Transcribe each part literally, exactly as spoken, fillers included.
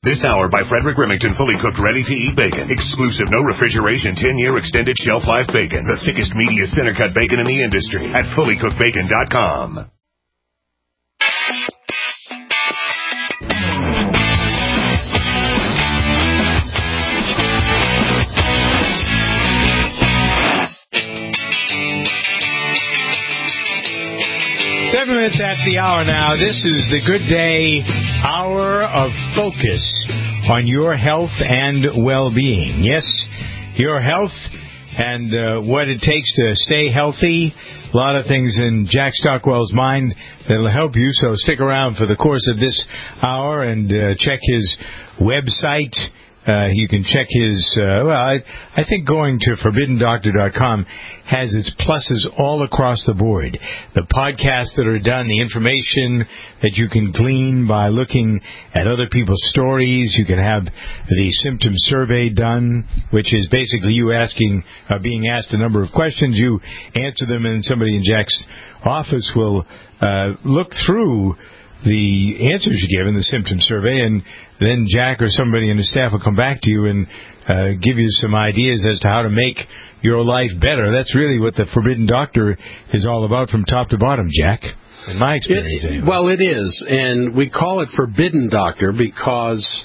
This hour by Frederick Remington, fully cooked, ready-to-eat bacon. Exclusive, no refrigeration, ten-year extended shelf life bacon. The thickest, meatiest center-cut bacon in the industry at fully cooked bacon dot com. Seven minutes after the hour now. This is the Good Day Hour of Focus on your health and well-being. Yes, your health and uh, what it takes to stay healthy. A lot of things in Jack Stockwell's mind that will help you, so stick around for the course of this hour and uh, check his website. Uh, you can check his, uh, well, I, I think going to forbidden doctor dot com has its pluses all across the board. The podcasts that are done, the information that you can glean by looking at other people's stories. You can have the symptom survey done, which is basically you asking, uh, being asked a number of questions. You answer them, and somebody in Jack's office will uh, look through the answers you give in the symptom survey, and then Jack or somebody in the staff will come back to you and uh, give you some ideas as to how to make your life better. That's really what the Forbidden Doctor is all about from top to bottom, Jack, in my experience. It, anyway. Well, it is, and we call it Forbidden Doctor because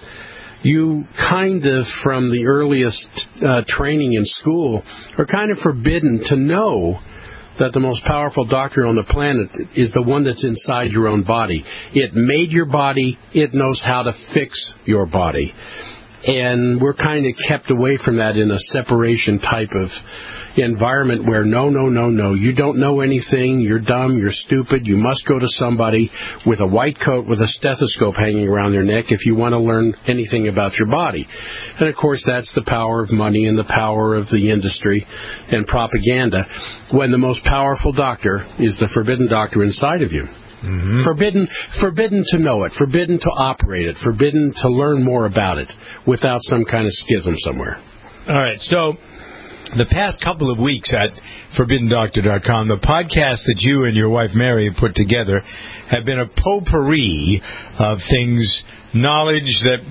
you kind of, from the earliest uh, training in school, are kind of forbidden to know that the most powerful doctor on the planet is the one that's inside your own body. It made your body. It knows how to fix your body. And we're kind of kept away from that in a separation type of environment where no, no, no, no, you don't know anything, you're dumb, you're stupid, you must go to somebody with a white coat with a stethoscope hanging around their neck if you want to learn anything about your body. And, of course, that's the power of money and the power of the industry and propaganda, when the most powerful doctor is the forbidden doctor inside of you. Mm-hmm. Forbidden, forbidden to know it, forbidden to operate it, forbidden to learn more about it without some kind of schism somewhere. All right, so the past couple of weeks at forbidden doctor dot com, the podcasts that you and your wife Mary have put together have been a potpourri of things, knowledge that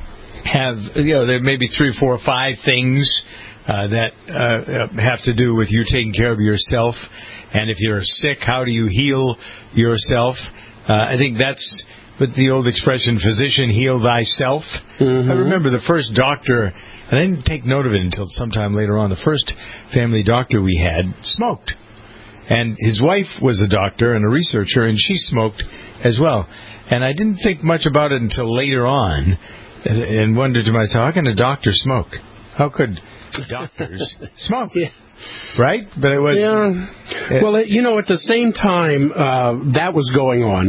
have, you know, there may be three, four, five things uh, that uh, have to do with you taking care of yourself. And if you're sick, how do you heal yourself? Uh, I think that's what the old expression, physician, heal thyself. Mm-hmm. I remember the first doctor, and I didn't take note of it until sometime later on, the first family doctor we had smoked. And his wife was a doctor and a researcher, and she smoked as well. And I didn't think much about it until later on, and wondered to myself, how can a doctor smoke? How could doctors smoke? Yeah. Right? But it was. Yeah. Well, it, you know, at the same time uh, that was going on,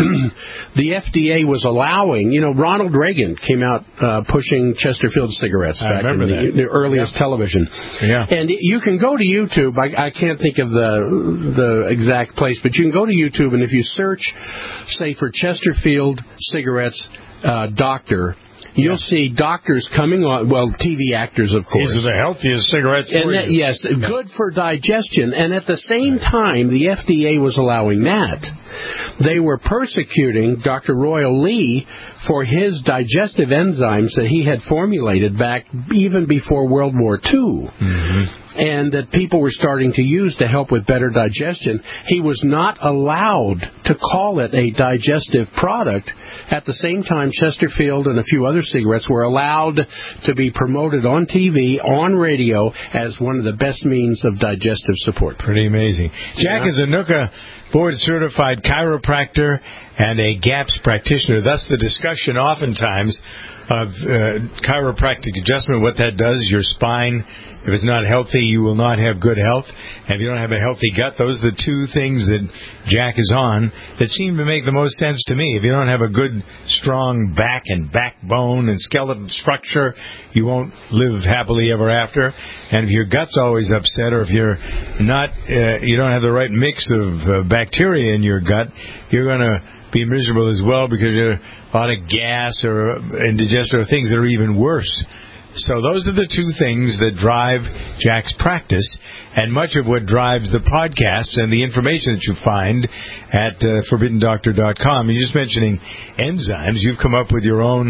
the F D A was allowing, you know, Ronald Reagan came out uh, pushing Chesterfield cigarettes I back in the, the earliest yeah. television. Yeah. And you can go to YouTube. I, I can't think of the the exact place, but you can go to YouTube, and if you search, say, for Chesterfield cigarettes uh, doctor, you'll yeah. see doctors coming on, well, T V actors, of course. These are the healthiest cigarettes for and that, you. Yes, yeah. good for digestion. And at the same time, the F D A was allowing that. They were persecuting Doctor Royal Lee for his digestive enzymes that he had formulated back even before World War Two, mm-hmm. and that people were starting to use to help with better digestion. He was not allowed to call it a digestive product. At the same time, Chesterfield and a few other cigarettes were allowed to be promoted on T V, on radio, as one of the best means of digestive support. Pretty amazing. Jack yeah. is a N U C A board-certified chiropractor and a GAPS practitioner. Thus, the discussion oftentimes of uh, chiropractic adjustment, what that does, your spine, if it's not healthy, you will not have good health. And if you don't have a healthy gut, those are the two things that Jack is on that seem to make the most sense to me. If you don't have a good, strong back and backbone and skeletal structure, you won't live happily ever after. And if your gut's always upset, or if you're not, uh, you don't have the right mix of uh, bacteria in your gut, you're going to be miserable as well, because you're a lot of gas or indigestion or things that are even worse. So those are the two things that drive Jack's practice, and much of what drives the podcasts and the information that you find at uh, forbidden doctor dot com. You're just mentioning enzymes. You've come up with your own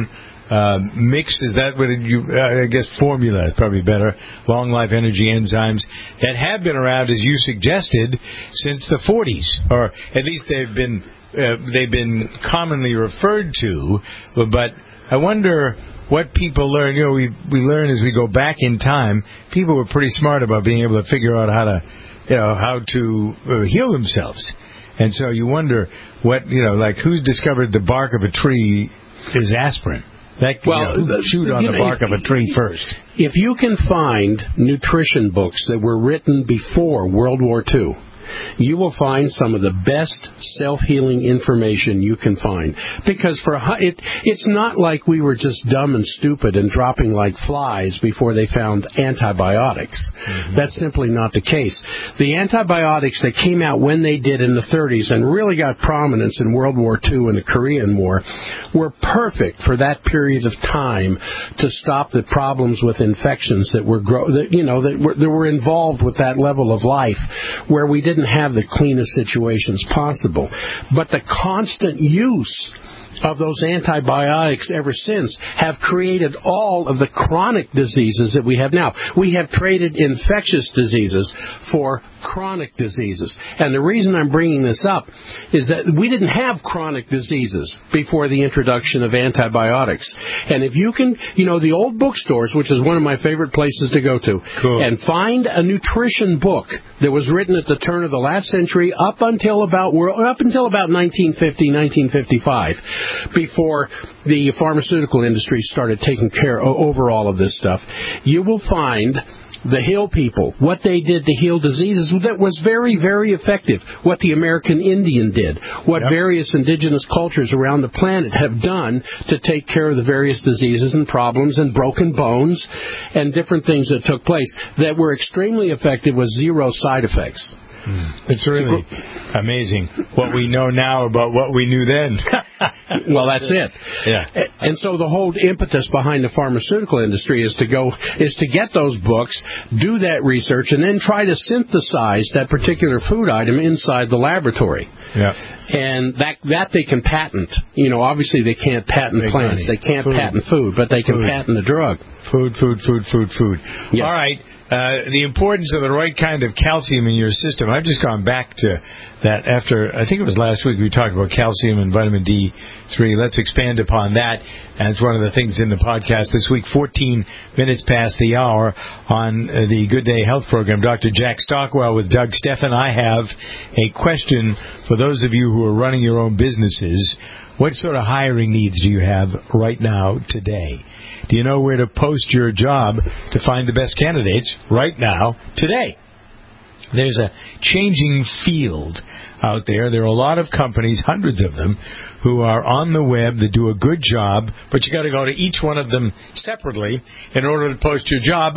uh, mix, is that what it, you, uh, I guess formula is probably better, long life energy enzymes that have been around, as you suggested, since the forties, or at least they've been uh, they've been commonly referred to. But I wonder what people learn. You know, we we learn as we go back in time. People were pretty smart about being able to figure out how to, you know, how to uh, heal themselves. And so you wonder what, you know, like who's discovered the bark of a tree is aspirin. That, well, you know, who chewed on the know, bark if, of a tree first? If you can find nutrition books that were written before World War Two, you will find some of the best self-healing information you can find. Because for it, it's not like we were just dumb and stupid and dropping like flies before they found antibiotics. Mm-hmm. That's simply not the case. The antibiotics that came out when they did in the thirties and really got prominence in World War Two and the Korean War were perfect for that period of time to stop the problems with infections that were, gro- that, you know, that were, that were involved with that level of life, where we didn't have the cleanest situations possible. But the constant use of those antibiotics ever since have created all of the chronic diseases that we have now. We have traded infectious diseases for chronic diseases. And the reason I'm bringing this up is that we didn't have chronic diseases before the introduction of antibiotics. And if you can, you know, the old bookstores, which is one of my favorite places to go to, cool. and find a nutrition book that was written at the turn of the last century up until about up until about nineteen fifty, nineteen fifty-five, before the pharmaceutical industry started taking care over all of this stuff, you will find the Hill people, what they did to heal diseases, that was very, very effective. What the American Indian did, what yep. various indigenous cultures around the planet have done to take care of the various diseases and problems and broken bones and different things that took place that were extremely effective with zero side effects. It's really amazing what we know now about what we knew then. Well, that's it. Yeah. And so the whole impetus behind the pharmaceutical industry is to go is to get those books, do that research, and then try to synthesize that particular food item inside the laboratory. Yeah. And that that they can patent. You know, obviously they can't patent Big plants. Money. They can't food. patent food, but they can food. patent the drug. Food, food, food, food, food. Yes. All right. Uh, the importance of the right kind of calcium in your system. I've just gone back to that after, I think it was last week we talked about calcium and vitamin D three. Let's expand upon that. And it's one of the things in the podcast this week, fourteen minutes past the hour on uh, the Good Day Health Program. Doctor Jack Stockwell with Doug Steffen. I have a question for those of you who are running your own businesses. What sort of hiring needs do you have right now today? Do you know where to post your job to find the best candidates right now, today? There's a changing field out there. There are a lot of companies, hundreds of them, who are on the web that do a good job, but you got to go to each one of them separately in order to post your job,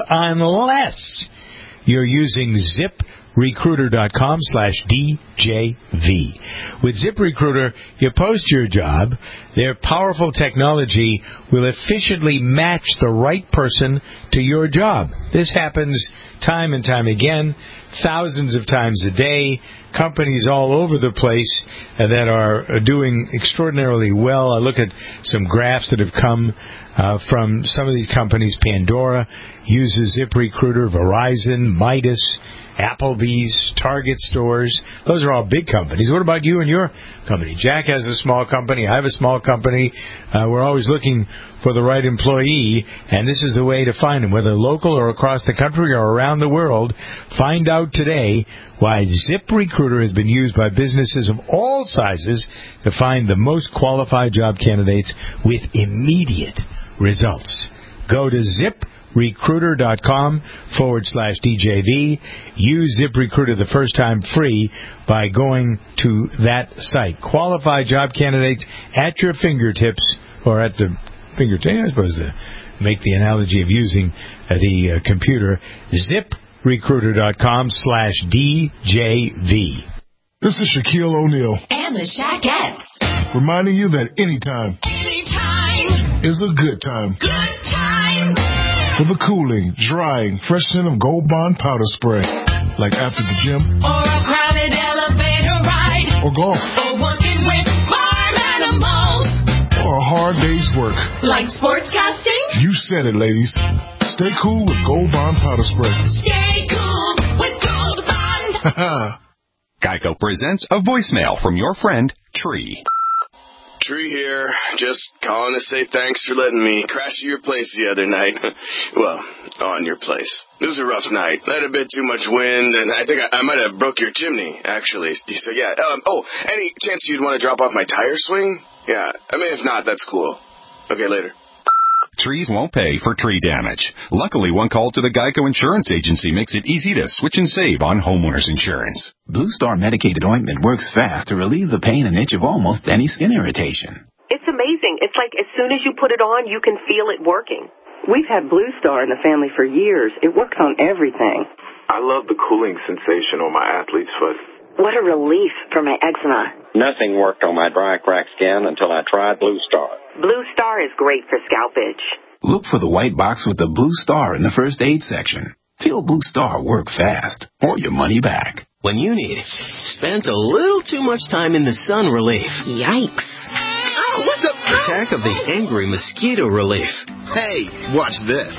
unless you're using zip recruiter dot com slash D J V. With ZipRecruiter, you post your job. Their powerful technology will efficiently match the right person to your job. This happens time and time again, thousands of times a day. Companies all over the place that are doing extraordinarily well. I look at some graphs that have come uh, from some of these companies. Pandora uses ZipRecruiter, Verizon, Midas, Applebee's, Target stores. Those are all big companies. What about you and your company? Jack has a small company. I have a small company. Uh, we're always looking for the right employee, and this is the way to find them, whether local or across the country or around the world. Find out today why ZipRecruiter has been used by businesses of all sizes to find the most qualified job candidates with immediate results. Go to zip recruiter dot com forward slash D J V. Use ZipRecruiter the first time free by going to that site. Qualified job candidates at your fingertips, or at the fingertips, I suppose, to make the analogy of using uh, the uh, computer. zip recruiter dot com slash D J V. This is Shaquille O'Neal. And the Shaquettes. Reminding you that anytime, anytime is a good time. Good time. For the cooling, drying, fresh scent of Gold Bond powder spray. Like after the gym. Or a crowded elevator ride. Or golf. Or working with farm animals. Or a hard hard day's work. Like sportscasting? You said it, ladies. Stay cool with Gold Bond Powder Spray. Stay cool with Gold Bond. Geico presents a voicemail from your friend, Tree. Tree here, just calling to say thanks for letting me crash at your place the other night. Well, on your place. It was a rough night. I had a bit too much wind, and I think I, I might have broke your chimney, actually. So, yeah. Um, oh, any chance you'd want to drop off my tire swing? Yeah, I mean, if not, that's cool. Okay, later. Trees won't pay for tree damage. Luckily, one call to the Geico Insurance Agency makes it easy to switch and save on homeowners insurance. Blue Star medicated ointment works fast to relieve the pain and itch of almost any skin irritation. It's amazing. It's like as soon as you put it on, you can feel it working. We've had Blue Star in the family for years. It works on everything. I love the cooling sensation on my athlete's foot. What a relief for my eczema. Nothing worked on my dry, cracked skin until I tried Blue Star. Blue Star is great for scalp itch. Look for the white box with the Blue Star in the first aid section. Feel Blue Star work fast, or your money back. When you need it, spent a little too much time in the sun relief. Yikes. Oh, what the? Attack of the angry mosquito relief. Hey, watch this.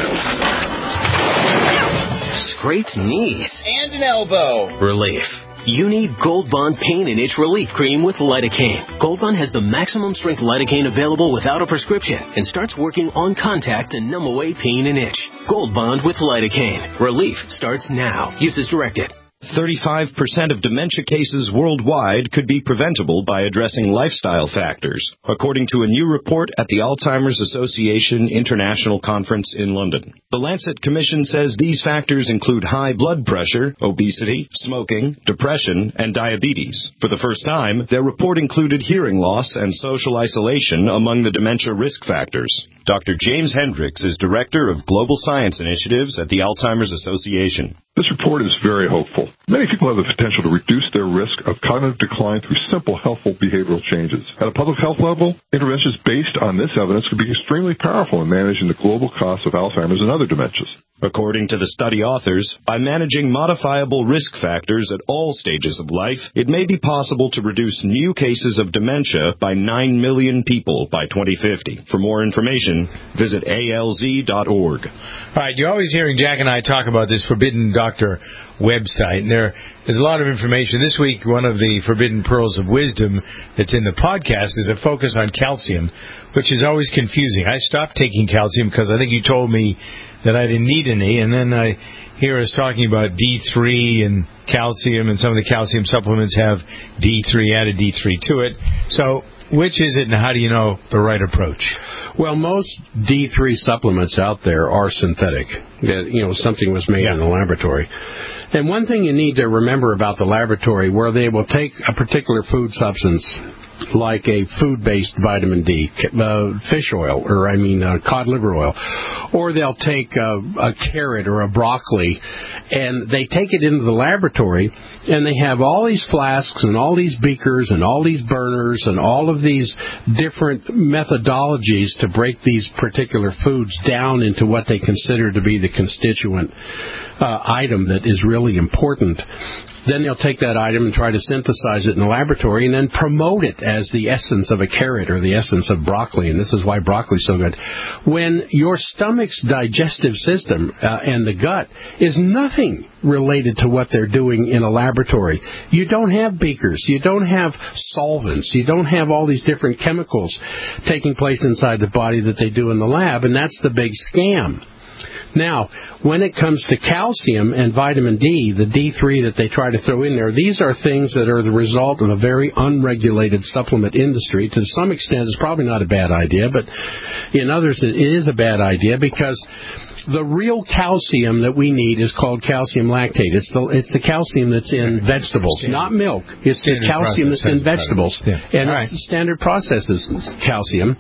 Scraped knees. And an elbow. Relief. You need Gold Bond Pain and Itch Relief Cream with lidocaine. Gold Bond has the maximum strength lidocaine available without a prescription and starts working on contact to numb away pain and itch. Gold Bond with lidocaine. Relief starts now. Use as directed. thirty-five percent of dementia cases worldwide could be preventable by addressing lifestyle factors, according to a new report at the Alzheimer's Association International Conference in London. The Lancet Commission says these factors include high blood pressure, obesity, smoking, depression, and diabetes. For the first time, their report included hearing loss and social isolation among the dementia risk factors. Doctor James Hendricks is Director of Global Science Initiatives at the Alzheimer's Association. This report is very hopeful. Many people have the potential to reduce their risk of cognitive decline through simple, healthful behavioral changes. At a public health level, interventions based on this evidence could be extremely powerful in managing the global costs of Alzheimer's and other dementias. According to the study authors, by managing modifiable risk factors at all stages of life, it may be possible to reduce new cases of dementia by nine million people by twenty fifty. For more information, visit A L Z dot org. All right, you're always hearing Jack and I talk about this Forbidden Doctor website, and there is a lot of information. This week, one of the Forbidden Pearls of Wisdom that's in the podcast is a focus on calcium, which is always confusing. I stopped taking calcium because I think you told me that I didn't need any, and then I hear us talking about D three and calcium, and some of the calcium supplements have D three, added D three to it. So which is it, and how do you know the right approach? Well, most D three supplements out there are synthetic. You know, something was made yeah. in the laboratory. And one thing you need to remember about the laboratory, where they will take a particular food substance, like a food-based vitamin D, uh, fish oil, or I mean uh, cod liver oil, or they'll take uh, a carrot or a broccoli, and they take it into the laboratory, and they have all these flasks and all these beakers and all these burners and all of these different methodologies to break these particular foods down into what they consider to be the constituent uh, item that is really important. Then they'll take that item and try to synthesize it in the laboratory and then promote it as the essence of a carrot or the essence of broccoli, and this is why broccoli is so good. When your stomach's digestive system uh, and the gut is nothing related to what they're doing in a laboratory. You don't have beakers. You don't have solvents. You don't have all these different chemicals taking place inside the body that they do in the lab, and that's the big scam. Now, when it comes to calcium and vitamin D, the D three that they try to throw in there, these are things that are the result of a very unregulated supplement industry. To some extent, it's probably not a bad idea, but in others it is a bad idea because the real calcium that we need is called calcium lactate. It's the it's the calcium that's in vegetables, standard, not milk. It's the calcium that's in vegetables. Yeah. And All it's right. the standard process is calcium.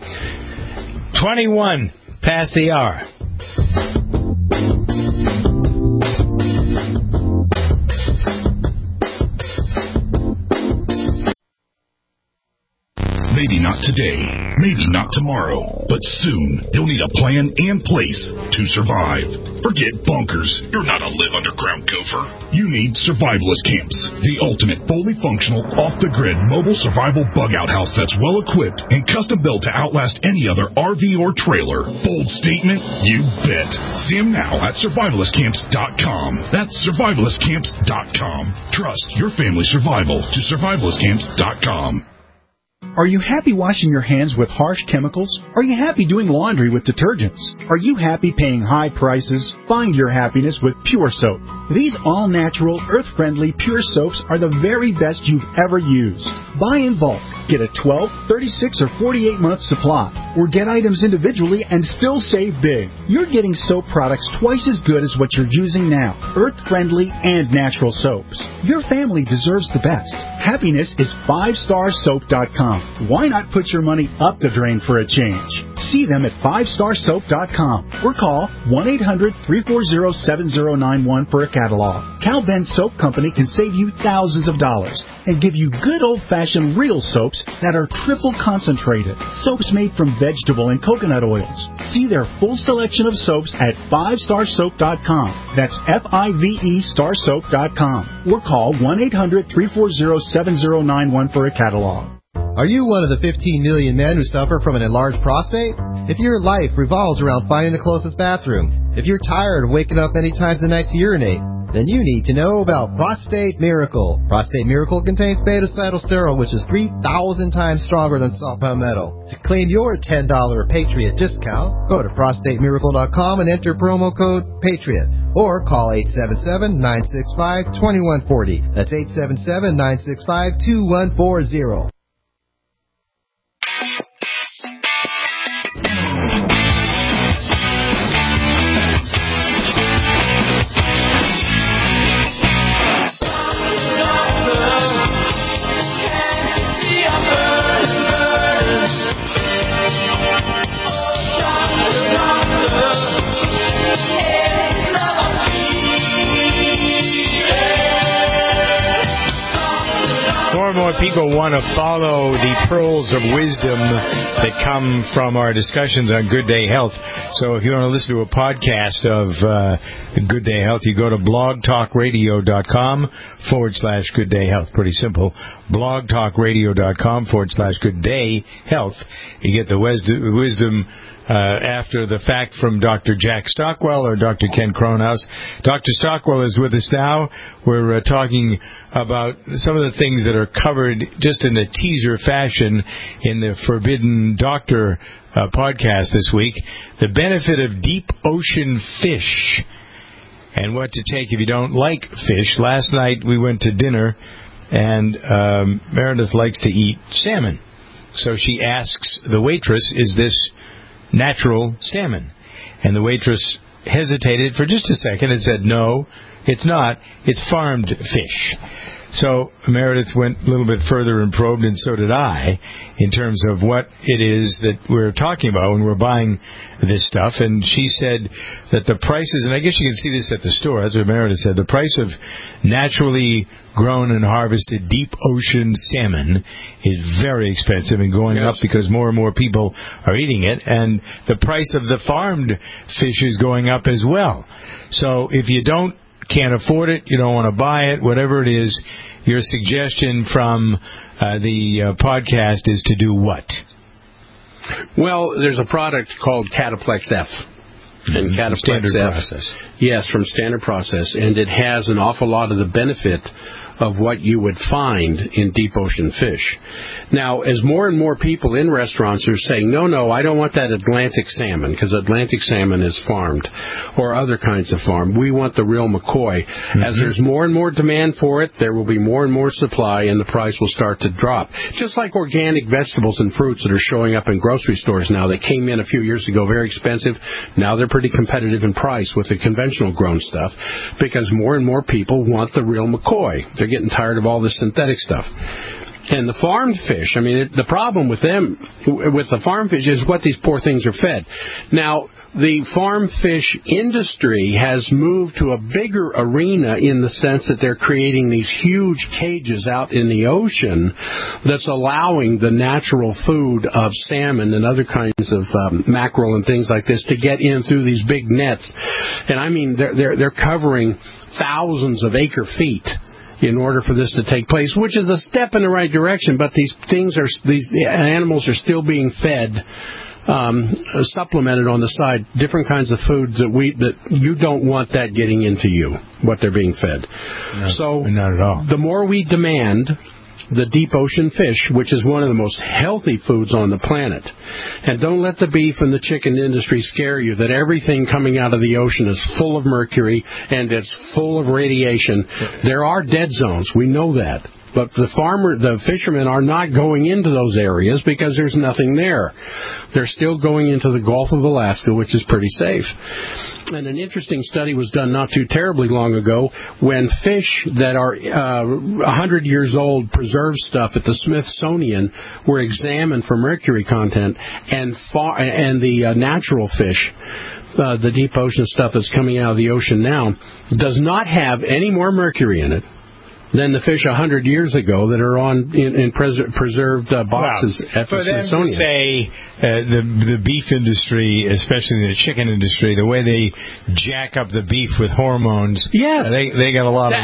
twenty-one past the hour. Lady not today, maybe not tomorrow, but soon you'll need a plan and place to survive. Forget bunkers. You're not a live underground gopher. You need Survivalist Camps, the ultimate fully functional, off-the-grid mobile survival bug-out house that's well-equipped and custom-built to outlast any other R V or trailer. Bold statement? You bet. See them now at survivalist camps dot com. That's survivalist camps dot com. Trust your family's survival to survivalist camps dot com. Are you happy washing your hands with harsh chemicals? Are you happy doing laundry with detergents? Are you happy paying high prices? Find your happiness with Pure Soap. These all-natural, earth-friendly Pure Soaps are the very best you've ever used. Buy in bulk. Get a twelve, thirty-six, or forty-eight month supply. Or get items individually and still save big. You're getting soap products twice as good as what you're using now. Earth-friendly and natural soaps. Your family deserves the best. Happiness is five star soap dot com. Why not put your money up the drain for a change? See them at five star soap dot com or call one eight hundred, three four zero, seven zero nine one for a catalog. Cal Ben Soap Company can save you thousands of dollars and give you good old-fashioned real soaps that are triple concentrated. Soaps made from vegetable and coconut oils. See their full selection of soaps at five star soap dot com. That's F I V E star soap dot com. Or call one eight hundred, three four zero, seven zero nine one for a catalog. Are you one of the fifteen million men who suffer from an enlarged prostate? If your life revolves around finding the closest bathroom, if you're tired of waking up many times a night to urinate, then you need to know about Prostate Miracle. Prostate Miracle contains beta-cytosterol, which is three thousand times stronger than salt palmetto. To claim your ten dollars Patriot discount, go to prostate miracle dot com and enter promo code PATRIOT. Or call eight seven seven, nine six five, two one four zero. That's eight seven seven, nine six five, two one four zero. More and more people want to follow the pearls of wisdom that come from our discussions on Good Day Health. So if you want to listen to a podcast of uh, Good Day Health, you go to blogtalkradio.com forward slash Good Day Health. Pretty simple. blogtalkradio.com forward slash Good Day Health. You get the wisdom Uh, after the fact from Doctor Jack Stockwell or Doctor Ken Cronhaus. Doctor Stockwell is with us now. We're uh, talking about some of the things that are covered just in a teaser fashion in the Forbidden Doctor uh, podcast this week. The benefit of deep ocean fish and what to take if you don't like fish. Last night we went to dinner and um, Meredith likes to eat salmon. So she asks the waitress, is this natural salmon? And the waitress hesitated for just a second and said, no, it's not. It's farmed fish. So Meredith went a little bit further and probed, and so did I, in terms of what it is that we're talking about when we're buying this stuff. And she said that the prices, and I guess you can see this at the store, that's what Meredith said, the price of naturally grown and harvested deep ocean salmon is very expensive and going yes. up because more and more people are eating it. And the price of the farmed fish is going up as well. So if you don't can't afford it, you don't want to buy it, whatever it is, your suggestion from uh, the uh, podcast is to do what? Well, there's a product called Cataplex F. And mm-hmm. Cataplex Standard F, Process. Yes, from Standard Process. And it has an awful lot of the benefit of what you would find in deep ocean fish. Now, as more and more people in restaurants are saying, no, no, I don't want that Atlantic salmon, because Atlantic salmon is farmed, or other kinds of farm. We want the real McCoy. Mm-hmm. As there's more and more demand for it, there will be more and more supply, and the price will start to drop. Just like organic vegetables and fruits that are showing up in grocery stores now. They came in a few years ago very expensive. Now they're pretty competitive in price with the conventional grown stuff, because more and more people want the real McCoy. They're getting tired of all this synthetic stuff. And the farmed fish, I mean, it, the problem with them, with the farm fish, is what these poor things are fed. Now, the farm fish industry has moved to a bigger arena in the sense that they're creating these huge cages out in the ocean that's allowing the natural food of salmon and other kinds of um, mackerel and things like this to get in through these big nets. And I mean, they're, they're, they're covering thousands of acre feet in order for this to take place, which is a step in the right direction, but these things are, these animals are still being fed, um, supplemented on the side, different kinds of foods that we, that you don't want that getting into you, what they're being fed. No, so not at all. The more we demand the deep ocean fish, which is one of the most healthy foods on the planet. And don't let the beef and the chicken industry scare you that everything coming out of the ocean is full of mercury and it's full of radiation. There are dead zones. We know that. But the farmer, the fishermen are not going into those areas because there's nothing there. They're still going into the Gulf of Alaska, which is pretty safe. And an interesting study was done not too terribly long ago when fish that are uh, one hundred years old, preserved stuff at the Smithsonian, were examined for mercury content, and far, and the uh, natural fish, uh, the deep ocean stuff that's coming out of the ocean now, does not have any more mercury in it than the fish one hundred years ago that are on in, in pres- preserved uh, boxes well, at the for them Smithsonian. To say uh, the the beef industry, especially the chicken industry, the way they jack up the beef with hormones, yes, uh, they they got a lot of.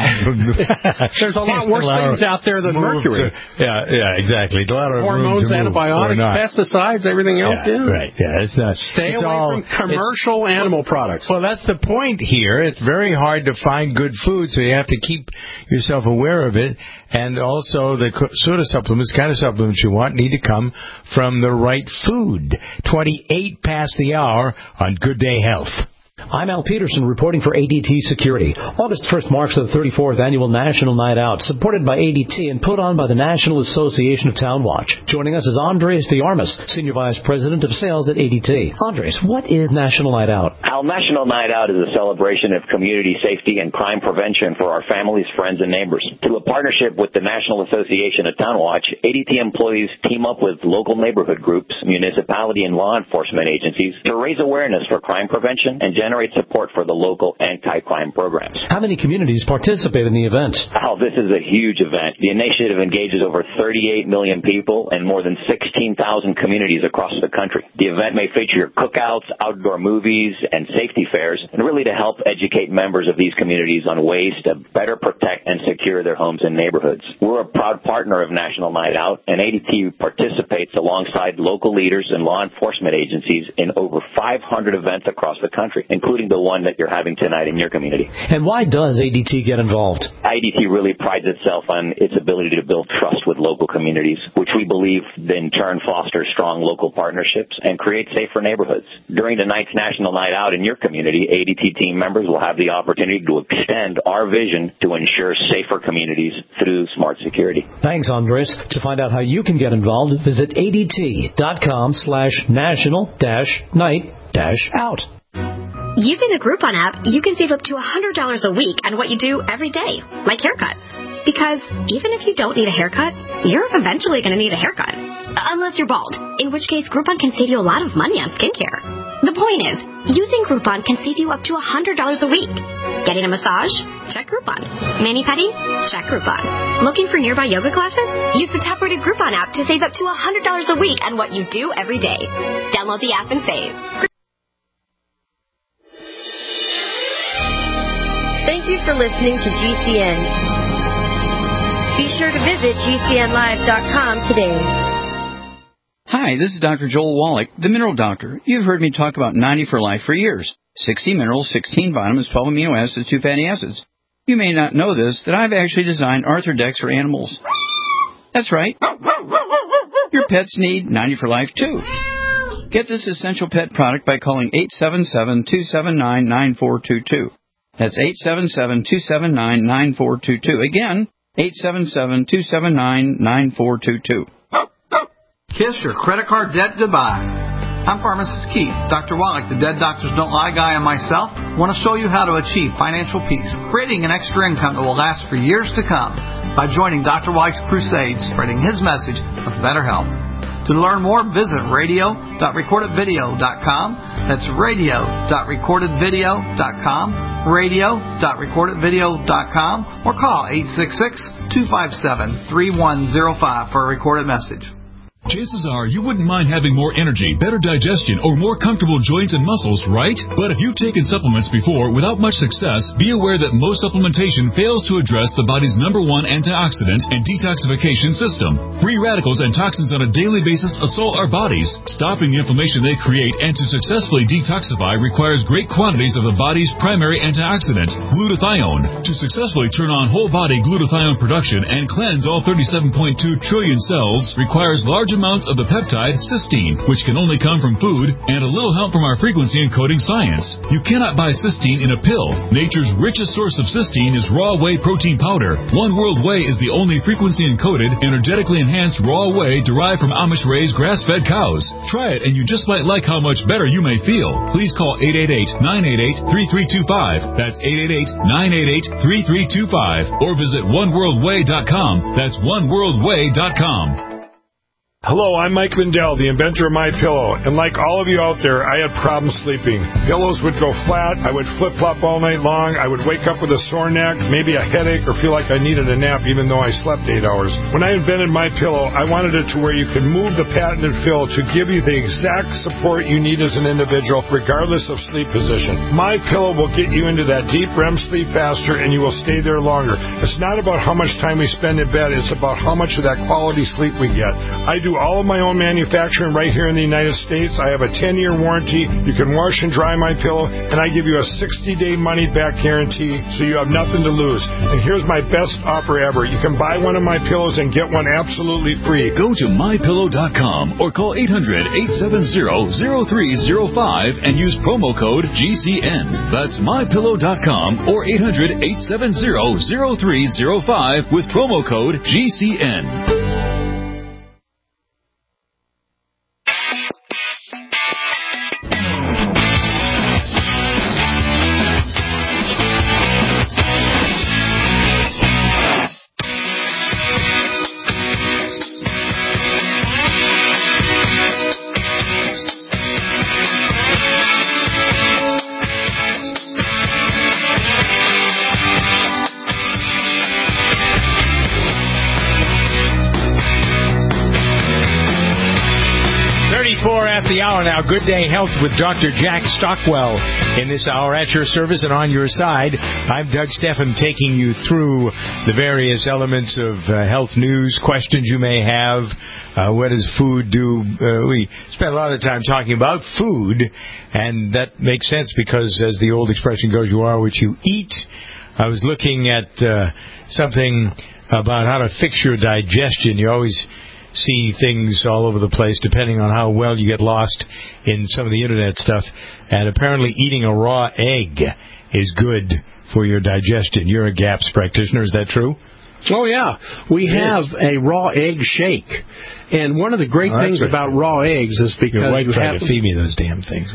There's a lot worse lot things out there than mercury. To, yeah, yeah, exactly. A lot of hormones, antibiotics, pesticides, everything else. Yeah, yeah. right. Yeah, it's not. Stay it's away all, from commercial animal products. Well, that's the point here. It's very hard to find good food, so you have to keep yourself aware of it, and also the sort of supplements, kind of supplements you want, need to come from the right food. twenty-eight past the hour on Good Day Health. I'm Al Peterson reporting for A D T Security. August first marks the thirty-fourth Annual National Night Out, supported by A D T and put on by the National Association of Town Watch. Joining us is Andres de Armas, Senior Vice President of Sales at A D T. Andres, what is National Night Out? Al, National Night Out is a celebration of community safety and crime prevention for our families, friends, and neighbors. Through a partnership with the National Association of Town Watch, A D T employees team up with local neighborhood groups, municipality, and law enforcement agencies to raise awareness for crime prevention and generate support for the local anti-crime programs. How many communities participate in the event? Oh, this is a huge event. The initiative engages over thirty-eight million people and more than sixteen thousand communities across the country. The event may feature cookouts, outdoor movies, and safety fairs, and really to help educate members of these communities on ways to better protect and secure their homes and neighborhoods. We're a proud partner of National Night Out, and A D T participates alongside local leaders and law enforcement agencies in over five hundred events across the country, including the one that you're having tonight in your community. And why does A D T get involved? A D T really prides itself on its ability to build trust with local communities, which we believe in turn fosters strong local partnerships and create safer neighborhoods. During tonight's National Night Out in your community, A D T team members will have the opportunity to extend our vision to ensure safer communities through smart security. Thanks, Andres. To find out how you can get involved, visit adt.com slash national dash night dash out. Using the Groupon app, you can save up to one hundred dollars a week on what you do every day, like haircuts. Because even if you don't need a haircut, you're eventually going to need a haircut. Unless you're bald, in which case Groupon can save you a lot of money on skincare. The point is, using Groupon can save you up to one hundred dollars a week. Getting a massage? Check Groupon. Mani-pedi? Check Groupon. Looking for nearby yoga classes? Use the top-rated Groupon app to save up to one hundred dollars a week on what you do every day. Download the app and save. Thank you for listening to G C N. Be sure to visit G C N live dot com today. Hi, this is Doctor Joel Wallach, the Mineral Doctor. You've heard me talk about ninety for Life for years. sixty minerals, sixteen vitamins, twelve amino acids, two fatty acids. You may not know this, that I've actually designed Arthrodex for animals. That's right. Your pets need ninety for Life, too. Get this essential pet product by calling eight seven seven, two seven nine, nine four two two. That's eight seven seven, two seven nine, nine four two two. Again, eight seven seven, two seven nine, nine four two two. Kiss your credit card debt goodbye. I'm Pharmacist Keith. Doctor Wallach, the Dead Doctors Don't Lie guy, and myself want to show you how to achieve financial peace, creating an extra income that will last for years to come by joining Doctor Wallach's crusade, spreading his message of better health. To To learn more, visit radio dot recorded video dot com. That's radio dot recorded video dot com, radio dot recorded video dot com, or call eight six six, two five seven, three one zero five for a recorded message. Chances are you wouldn't mind having more energy, better digestion, or more comfortable joints and muscles, right? But if you've taken supplements before without much success, be aware that most supplementation fails to address the body's number one antioxidant and detoxification system. Free radicals and toxins on a daily basis assault our bodies. Stopping the inflammation they create and to successfully detoxify requires great quantities of the body's primary antioxidant, glutathione. To successfully turn on whole body glutathione production and cleanse all thirty-seven point two trillion cells requires large amounts of the peptide cysteine, which can only come from food, and a little help from our frequency encoding science. You cannot buy cysteine in a pill. Nature's richest source of cysteine is raw whey protein powder. One World Whey is the only frequency encoded, energetically enhanced raw whey derived from Amish-raised grass-fed cows. Try it and you just might like how much better you may feel. Please call eight eight eight, nine eight eight, three three two five. That's eight eight eight, nine eight eight, three three two five. Or visit one world way dot com. That's one world way dot com. Hello, I'm Mike Lindell, the inventor of MyPillow, and like all of you out there, I had problems sleeping. Pillows would go flat, I would flip-flop all night long, I would wake up with a sore neck, maybe a headache, or feel like I needed a nap even though I slept eight hours. When I invented MyPillow, I wanted it to where you could move the patented fill to give you the exact support you need as an individual, regardless of sleep position. MyPillow will get you into that deep R E M sleep faster, and you will stay there longer. It's not about how much time we spend in bed, it's about how much of that quality sleep we get. I do all of my own manufacturing right here in the United States. I have a ten-year warranty. You can wash and dry my pillow, and I give you a sixty-day money-back guarantee, so you have nothing to lose. And here's my best offer ever. You can buy one of my pillows and get one absolutely free. Go to my pillow dot com or call eight hundred, eight seven zero, zero three zero five and use promo code G C N. That's my pillow dot com or eight hundred, eight seven zero, zero three zero five with promo code G C N. The hour now. Good Day Health with Doctor Jack Stockwell in this hour at your service and on your side. I'm Doug Stephan, taking you through the various elements of uh, health news, questions you may have. Uh, what does food do? Uh, we spend a lot of time talking about food, and that makes sense because, as the old expression goes, you are what you eat. I was looking at uh, something about how to fix your digestion. You always see things all over the place depending on how well you get lost in some of the internet stuff. And apparently eating a raw egg is good for your digestion. You're a GAPS practitioner, is that true? Oh, yeah. We it have is. a raw egg shake. And one of the great oh, things right. about raw eggs is because your wife you tried have to feed me those damn things.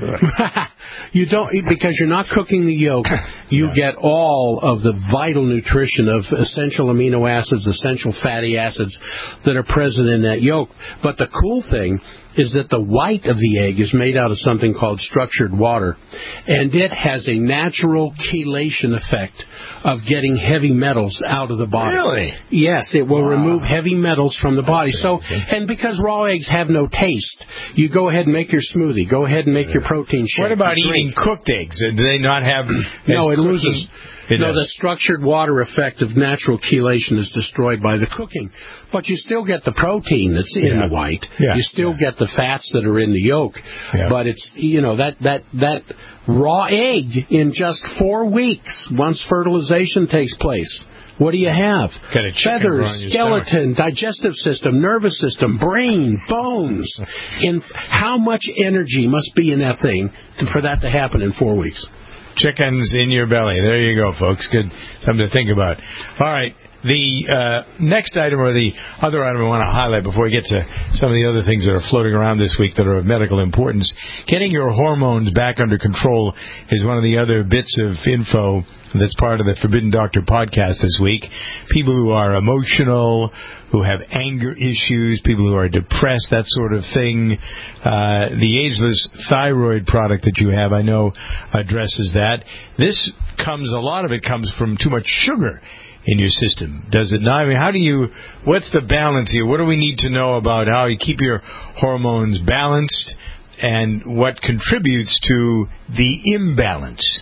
You don't eat because you're not cooking the yolk. You yeah. get all of the vital nutrition of essential amino acids, essential fatty acids that are present in that yolk. But the cool thing is that the white of the egg is made out of something called structured water, and it has a natural chelation effect of getting heavy metals out of the body. Really? Yes, it will wow. remove heavy metals from the body. So, and because raw eggs have no taste, you go ahead and make your smoothie. Go ahead and make your protein shake. What about eating cooked eggs? Do they not have? No, it loses. It no, does. The structured water effect of natural chelation is destroyed by the cooking. But you still get the protein that's in yeah. the white. Yeah. You still yeah. get the fats that are in the yolk. Yeah. But it's, you know, that, that, that raw egg in just four weeks, once fertilization takes place, what do you have? Got a feathers, skeleton, digestive system, nervous system, brain, bones. In how much energy must be in that thing to, for that to happen in four weeks? Chickens in your belly. There you go, folks. Good. Something to think about. All right. The uh, next item, or the other item I want to highlight before we get to some of the other things that are floating around this week that are of medical importance, getting your hormones back under control is one of the other bits of info that's part of the Forbidden Doctor podcast this week. People who are emotional, who have anger issues, people who are depressed, that sort of thing. Uh, the Ageless Thyroid product that you have, I know, addresses that. This comes, a lot of it comes from too much sugar in your system, does it not? I mean, how do you, what's the balance here? What do we need to know about how you keep your hormones balanced and what contributes to the imbalance?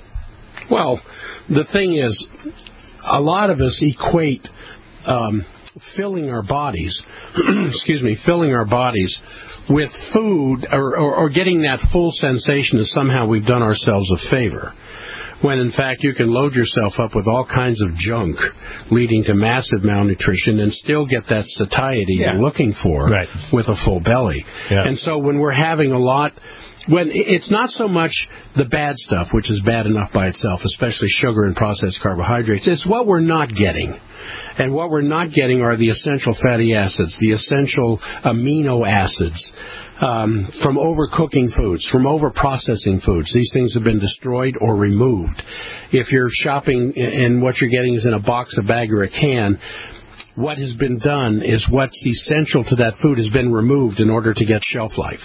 Well, the thing is, a lot of us equate um, filling our bodies, excuse me, filling our bodies with food or, or, or getting that full sensation as somehow we've done ourselves a favor. When, in fact, you can load yourself up with all kinds of junk, leading to massive malnutrition, and still get that satiety yeah. you're looking for right. with a full belly. Yeah. And so when we're having a lot... When it's not so much the bad stuff, which is bad enough by itself, especially sugar and processed carbohydrates, it's what we're not getting. And what we're not getting are the essential fatty acids, the essential amino acids um, from overcooking foods, from overprocessing foods. These things have been destroyed or removed. If you're shopping and what you're getting is in a box, a bag, or a can, what has been done is what's essential to that food has been removed in order to get shelf life.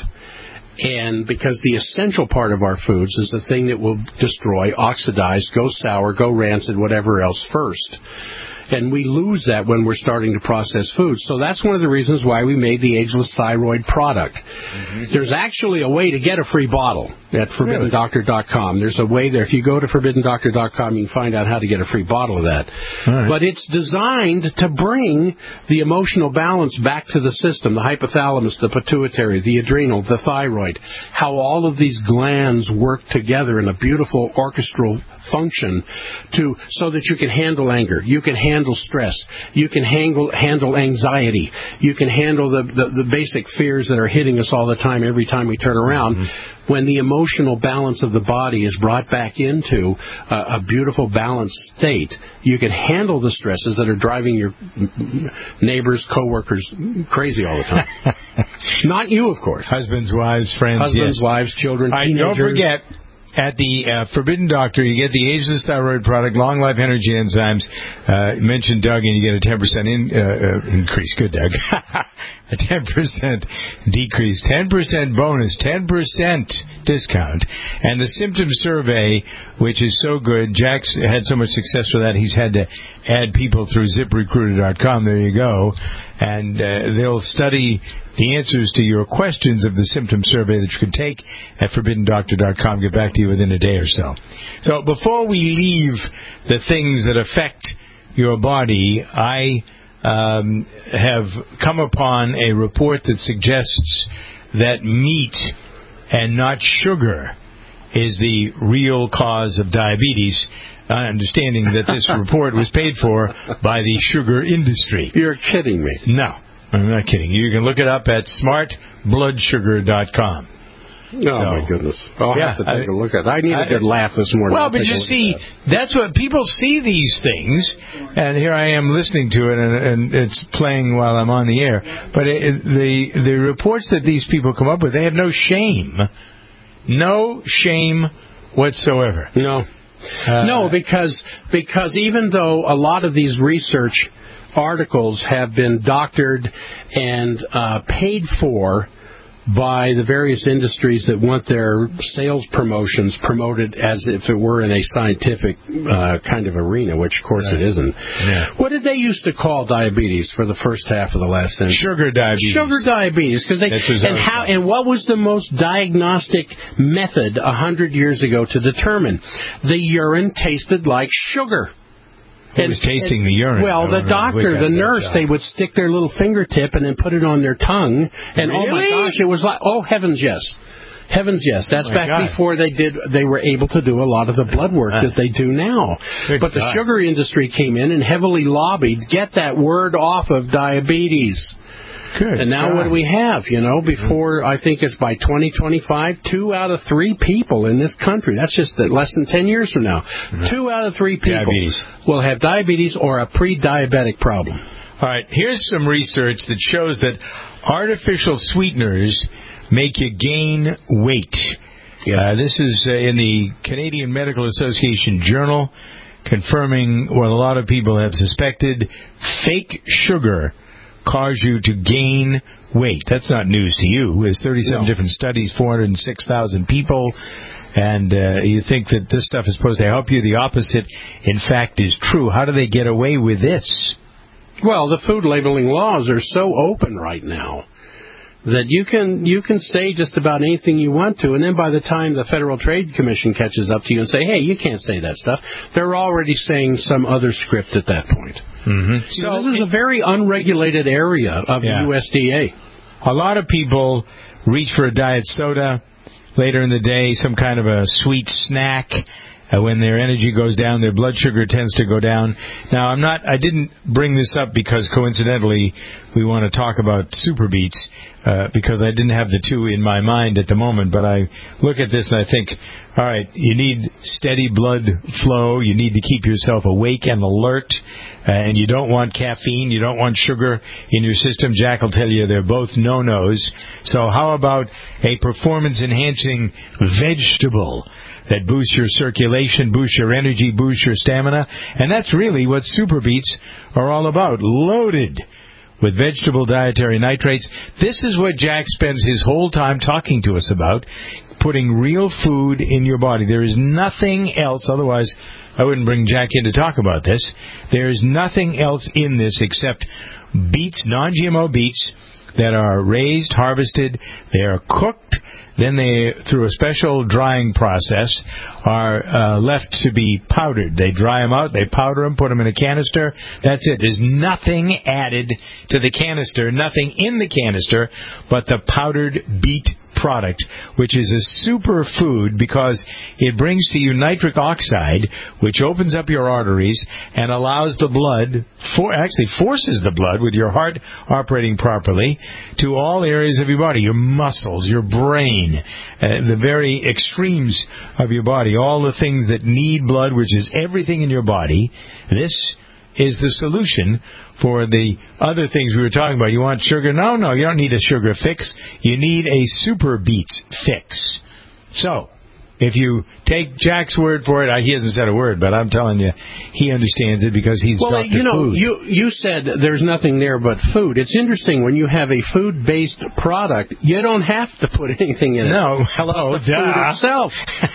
And because the essential part of our foods is the thing that will destroy, oxidize, go sour, go rancid, whatever else first. And we lose that when we're starting to process foods. So that's one of the reasons why we made the Ageless Thyroid product. Mm-hmm. There's actually a way to get a free bottle at forbidden doctor dot com. There's a way there. If you go to forbidden doctor dot com, you can find out how to get a free bottle of that. Right. But it's designed to bring the emotional balance back to the system, the hypothalamus, the pituitary, the adrenal, the thyroid, how all of these glands work together in a beautiful orchestral function to so that you can handle anger, you can handle stress, you can handle handle anxiety, you can handle the, the, the basic fears that are hitting us all the time every time we turn around. Mm-hmm. When the emotional balance of the body is brought back into a, a beautiful balanced state, you can handle the stresses that are driving your neighbors, coworkers crazy all the time. Not you, of course. Husbands, wives, friends, Husbands, yes. wives, children, I teenagers. Don't forget, at the uh, Forbidden Doctor, you get the Ageless Thyroid product, Long Life Energy Enzymes. Uh, mention Doug, and you get a ten percent in, uh, uh, increase. Good, Doug. A ten percent decrease, ten percent bonus, ten percent discount. And the symptom survey, which is so good, Jack's had so much success with that, he's had to add people through zip recruiter dot com. There you go. And uh, they'll study the answers to your questions of the symptom survey that you can take at forbidden doctor dot com. Get back to you within a day or so. So before we leave the things that affect your body, I um, have come upon a report that suggests that meat and not sugar is the real cause of diabetes. Uh, understanding that this report was paid for by the sugar industry. You're kidding me. No, I'm not kidding. You can look it up at smart blood sugar dot com. Oh, so, my goodness. I'll yeah, have to take I, a look at it. I need a good I, laugh this morning. Well, but you see, that. that's what people see these things, and here I am listening to it, and, and it's playing while I'm on the air. But it, the the reports that these people come up with, they have no shame. No shame whatsoever. No. Uh, no, because because even though a lot of these research articles have been doctored and uh, paid for by the various industries that want their sales promotions promoted as if it were in a scientific uh, kind of arena, which of course right. it isn't. Yeah. What did they used to call diabetes for the first half of the last century? Sugar diabetes. Sugar diabetes, because they and how and what was the most diagnostic method a hundred years ago to determine the urine tasted like sugar. Who was tasting the urine? Well, the doctor, the nurse, they would stick their little fingertip and then put it on their tongue. And really? oh my gosh, it was like, oh heavens, yes. Heavens, yes. That's oh back God. before they did. They were able to do a lot of the blood work that they do now. Good but God. the sugar industry came in and heavily lobbied, get that word off of diabetes. Good. And now God. what do we have? You know, before, I think it's by twenty twenty-five, two out of three people in this country, that's just less than ten years from now, mm-hmm. two out of three people diabetes. will have diabetes or a pre-diabetic problem. All right, here's some research that shows that artificial sweeteners make you gain weight. Yes. Uh, this is uh, in the Canadian Medical Association Journal, confirming what a lot of people have suspected. Fake sugar cause you to gain weight. That's not news to you. There's thirty-seven no. different studies, four hundred six thousand people, and uh, you think that this stuff is supposed to help you. The opposite, in fact, is true. How do they get away with this? Well, the food labeling laws are so open right now that you can you can say just about anything you want to, and then by the time the Federal Trade Commission catches up to you and say, hey, you can't say that stuff, they're already saying some other script at that point. Mm-hmm. So know, this is a very unregulated area of yeah. the U S D A. A lot of people reach for a diet soda later in the day, some kind of a sweet snack. Uh, when their energy goes down, their blood sugar tends to go down. Now, I'm not. I didn't bring this up because coincidentally we want to talk about Super Beets uh, because I didn't have the two in my mind at the moment. But I look at this and I think, all right, you need steady blood flow. You need to keep yourself awake and alert. Uh, and you don't want caffeine. You don't want sugar in your system. Jack will tell you they're both no-nos. So how about a performance-enhancing vegetable that boosts your circulation, boosts your energy, boosts your stamina? And that's really what Super Beets are all about, loaded with vegetable dietary nitrates. This is what Jack spends his whole time talking to us about, putting real food in your body. There is nothing else, otherwise I wouldn't bring Jack in to talk about this. There is nothing else in this except beets, non-G M O beets, that are raised, harvested, they are cooked, then they, through a special drying process, are uh, left to be powdered. They dry them out, they powder them, put them in a canister. That's it. There's nothing added to the canister, nothing in the canister, but the powdered beet product, which is a super food because it brings to you nitric oxide, which opens up your arteries and allows the blood, for, actually forces the blood, with your heart operating properly, to all areas of your body, your muscles, your brain, uh, the very extremes of your body, all the things that need blood, which is everything in your body. This is the solution for the other things we were talking about. You want sugar? No, no, you don't need a sugar fix. You need a Super Beets fix. So, if you take Jack's word for it, he hasn't said a word, but I'm telling you, he understands it because he's well, Doctor you know, Food. you you said there's nothing there but food. It's interesting when you have a food-based product, you don't have to put anything in it. No, hello, the duh. food itself.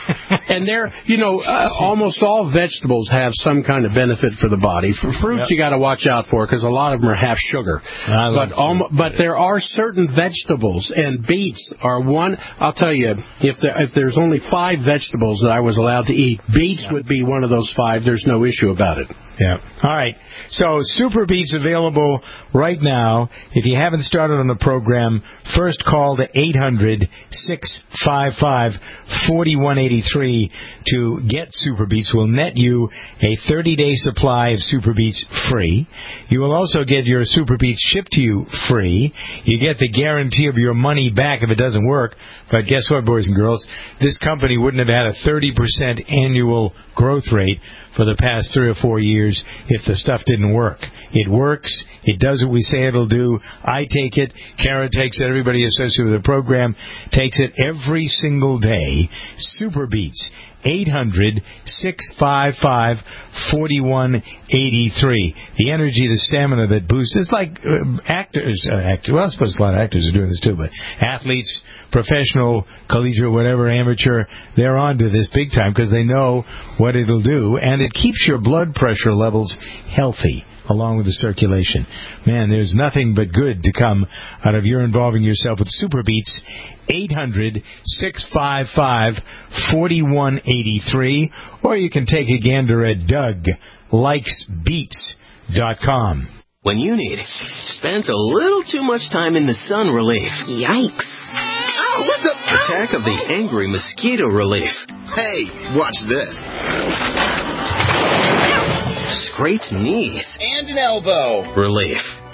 And there, you know, uh, almost all vegetables have some kind of benefit for the body. For fruits, yep. you got to watch out for because a lot of them are half sugar. I but almo- but there are certain vegetables, and beets are one. I'll tell you, if there, if there's only five vegetables that I was allowed to eat, beets yeah. would be one of those five. There's no issue about it. Yeah. All right. So Super Beets available right now. If you haven't started on the program, first call to eight hundred, six five five, four one eight three to get Super Beets. Will net you a thirty-day supply of Super Beets free. You will also get your Super Beets shipped to you free. You get the guarantee of your money back if it doesn't work. But guess what, boys and girls? This company wouldn't have had a thirty percent annual growth rate for the past three or four years if the stuff didn't work. It works. It does what we say it'll do. I take it. Kara takes it. Everybody associated with the program takes it every single day. Super Beets. eight hundred, six five five, four one eight three. The energy, the stamina that boosts. It's like uh, actors, uh, actors, well, I suppose a lot of actors are doing this too, but athletes, professional, collegiate, whatever, amateur, they're on to this big time because they know what it'll do, and it keeps your blood pressure levels healthy along with the circulation. Man, there's nothing but good to come out of your involving yourself with Super Beets. eight hundred, six five five, four one eight three. Or you can take a gander at Doug Likes Beets dot com. When you need spent a little too much time in the sun relief. Yikes. Oh, what the? Attack of the angry mosquito relief. Hey, watch this. Scraped knees. And an elbow. Relief.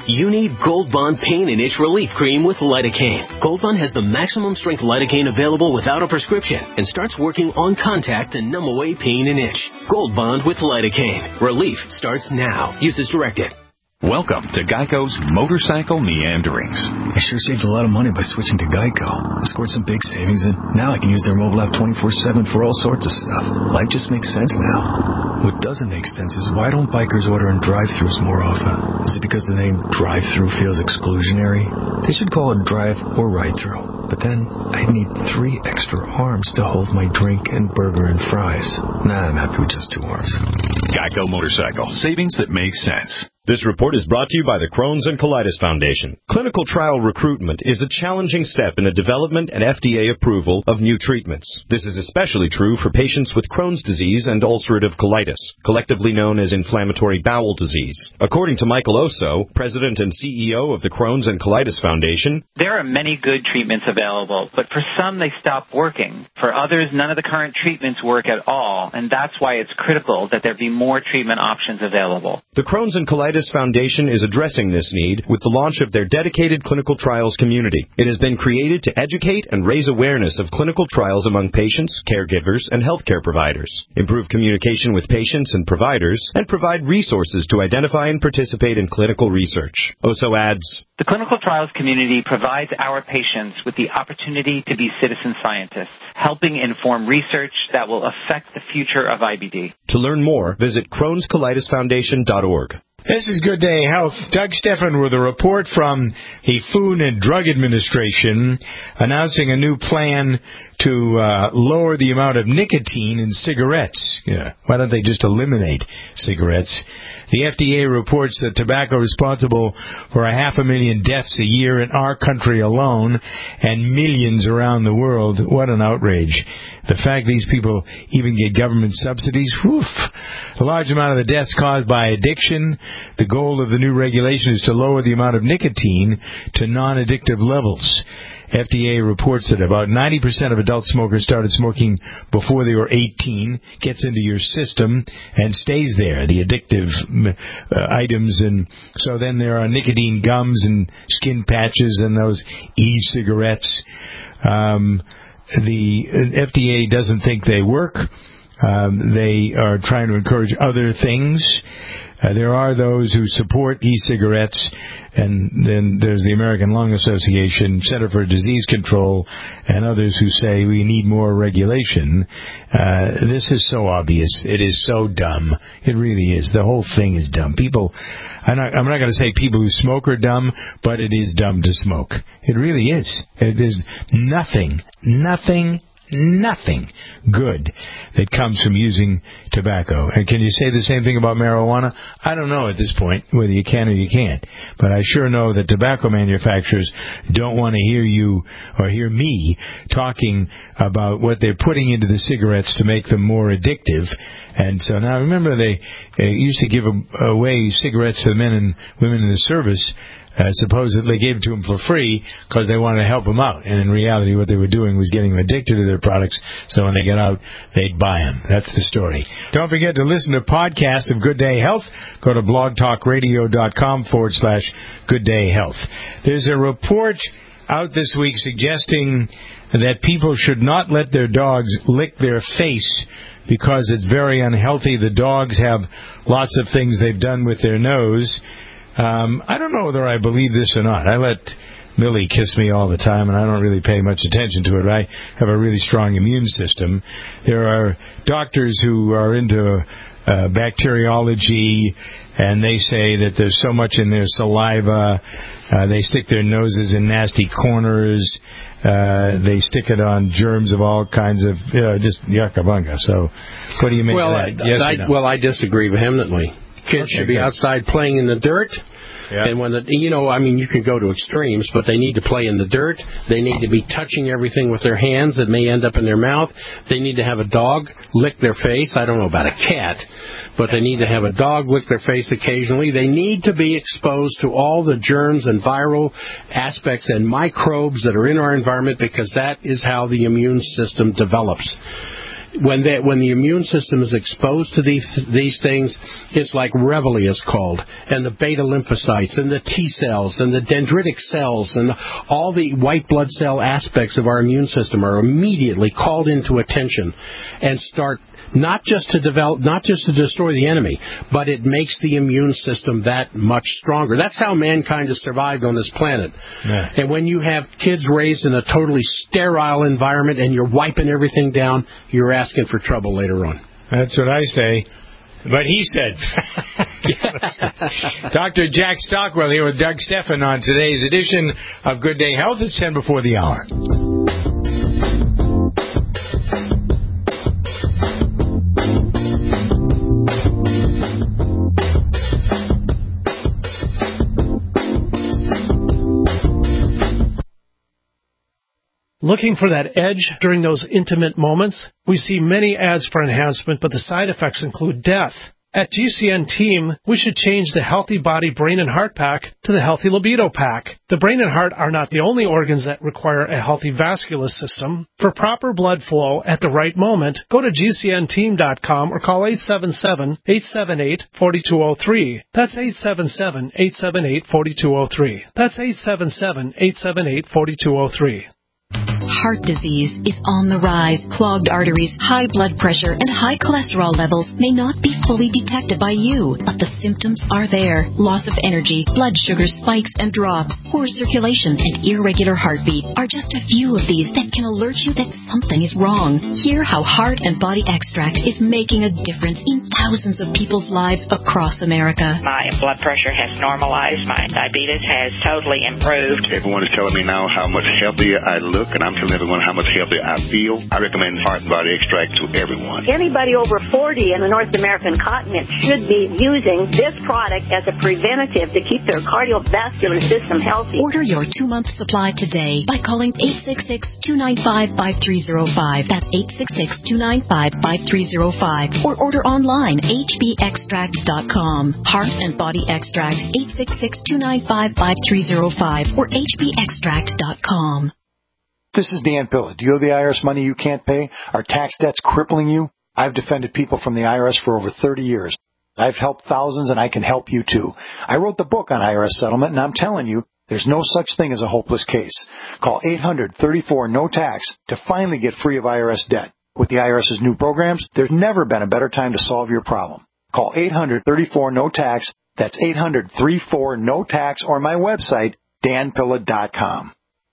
You need Gold Bond Pain and Itch Relief Cream with lidocaine. Gold Bond has the maximum strength lidocaine available without a prescription and starts working on contact to numb away pain and itch. Gold Bond with lidocaine. Relief starts now. Use as directed. Welcome to Geico's Motorcycle Meanderings. I sure saved a lot of money by switching to Geico. I scored some big savings, and now I can use their mobile app twenty-four seven for all sorts of stuff. Life just makes sense now. What doesn't make sense is why don't bikers order in drive-thrus more often? Is it because the name drive-thru feels exclusionary? They should call it drive or ride-through. But then I'd need three extra arms to hold my drink and burger and fries. Nah, I'm happy with just two arms. Geico Motorcycle. Savings that make sense. This report is brought to you by the Crohn's and Colitis Foundation. Clinical trial recruitment is a challenging step in the development and F D A approval of new treatments. This is especially true for patients with Crohn's disease and ulcerative colitis, collectively known as inflammatory bowel disease. According to Michael Oso, president and C E O of the Crohn's and Colitis Foundation, there are many good treatments available, but for some they stop working. For others, none of the current treatments work at all, and that's why it's critical that there be more treatment options available. The Crohn's and Colitis Foundation is addressing this need with the launch of their dedicated clinical trials community. It has been created to educate and raise awareness of clinical trials among patients, caregivers, and healthcare providers, improve communication with patients and providers, and provide resources to identify and participate in clinical research. Oso adds, the clinical trials community provides our patients with the opportunity to be citizen scientists, helping inform research that will affect the future of I B D. To learn more, visit Crohn's Colitis Foundation dot org. This is Good Day Health. Doug Stephan with a report from the Food and Drug Administration announcing a new plan to uh, lower the amount of nicotine in cigarettes. Yeah. Why don't they just eliminate cigarettes? The F D A reports that tobacco is responsible for a half a million deaths a year in our country alone and millions around the world. What an outrage. The fact these people even get government subsidies, whew. A large amount of the deaths caused by addiction. The goal of the new regulation is to lower the amount of nicotine to non-addictive levels. F D A reports that about ninety percent of adult smokers started smoking before they were eighteen, gets into your system, and stays there, the addictive uh, items. And so then there are nicotine gums and skin patches and those e-cigarettes. Um, the F D A doesn't think they work. Um, they are trying to encourage other things. Uh, there are those who support e-cigarettes, and then there's the American Lung Association, Center for Disease Control, and others who say we need more regulation. Uh, this is so obvious. It is so dumb. It really is. The whole thing is dumb. People, I'm not, I'm not going to say people who smoke are dumb, but it is dumb to smoke. It really is. It, there's nothing, nothing, nothing good that comes from using tobacco. And can you say the same thing about marijuana? I don't know at this point whether you can or you can't. But I sure know that tobacco manufacturers don't want to hear you or hear me talking about what they're putting into the cigarettes to make them more addictive. And so now remember they, they used to give away cigarettes to the men and women in the service. Uh, supposedly gave it to them for free because they wanted to help them out. And in reality, what they were doing was getting them addicted to their products, so when they get out, they'd buy them. That's the story. Don't forget to listen to podcasts of Good Day Health. Go to blogtalkradio.com forward slash Good Day Health. There's a report out this week suggesting that people should not let their dogs lick their face because it's very unhealthy. The dogs have lots of things they've done with their nose. Um, I don't know whether I believe this or not. I let Millie kiss me all the time, and I don't really pay much attention to it. I have a really strong immune system. There are doctors who are into uh, bacteriology, and they say that there's so much in their saliva. Uh, they stick their noses in nasty corners. Uh, they stick it on germs of all kinds of, you know, just yucca-bunga. So what do you make well, of that? I, Yes I, or no? Well, I disagree vehemently. Kids Okay, should be good. outside playing in the dirt. Yeah. And when the, you know, I mean, you can go to extremes, but they need to play in the dirt. They need to be touching everything with their hands that may end up in their mouth. They need to have a dog lick their face. I don't know about a cat, but they need to have a dog lick their face occasionally. They need to be exposed to all the germs and viral aspects and microbes that are in our environment because that is how the immune system develops. when they, when the immune system is exposed to these these things, it's like reveille is called, and the beta lymphocytes and the T cells and the dendritic cells and all the white blood cell aspects of our immune system are immediately called into attention and start not just to develop, not just to destroy the enemy, but it makes the immune system that much stronger. That's how mankind has survived on this planet. Yeah. And when you have kids raised in a totally sterile environment and you're wiping everything down, you're asking for trouble later on. That's what I say. But he said. Doctor Jack Stockwell here with Doug Stephan on today's edition of Good Day Health. It's ten before the hour. Looking for that edge during those intimate moments? We see many ads for enhancement, but the side effects include death. At G C N Team, we should change the Healthy Body, Brain, and Heart Pack to the Healthy Libido Pack. The brain and heart are not the only organs that require a healthy vascular system. For proper blood flow at the right moment, go to G C N team dot com or call eight seven seven, eight seven eight, four two zero three. That's eight seven seven, eight seven eight, four two zero three. That's eight seven seven, eight seven eight, four two zero three. Heart disease is on the rise. Clogged arteries, high blood pressure, and high cholesterol levels may not be fully detected by you, but the symptoms are there. Loss of energy, blood sugar spikes and drops, poor circulation, and irregular heartbeat are just a few of these that can alert you that something is wrong. Hear how Heart and Body Extract is making a difference in thousands of people's lives across America. My blood pressure has normalized. My diabetes has totally improved. Everyone is telling me now how much healthier I look, and I'm telling everyone how much healthier I feel. I recommend Heart and Body Extract to everyone. Anybody over forty in the North American continent should be using this product as a preventative to keep their cardiovascular system healthy. Order your two-month supply today by calling eight six six, two nine five, five three zero five. That's eight six six, two nine five, five three zero five. Or order online, h b extract dot com. Heart and Body Extract, eight six six, two nine five, five three zero five or h b extract dot com. This is Dan Pilla. Do you owe the I R S money you can't pay? Are tax debts crippling you? I've defended people from the I R S for over thirty years. I've helped thousands, and I can help you too. I wrote the book on I R S settlement, and I'm telling you, there's no such thing as a hopeless case. Call eight hundred, thirty-four, no tax to finally get free of I R S debt. With the IRS's new programs, there's never been a better time to solve your problem. Call eight hundred, thirty-four, no tax. That's eight hundred, thirty-four, no tax, or my website, dan pilla dot com.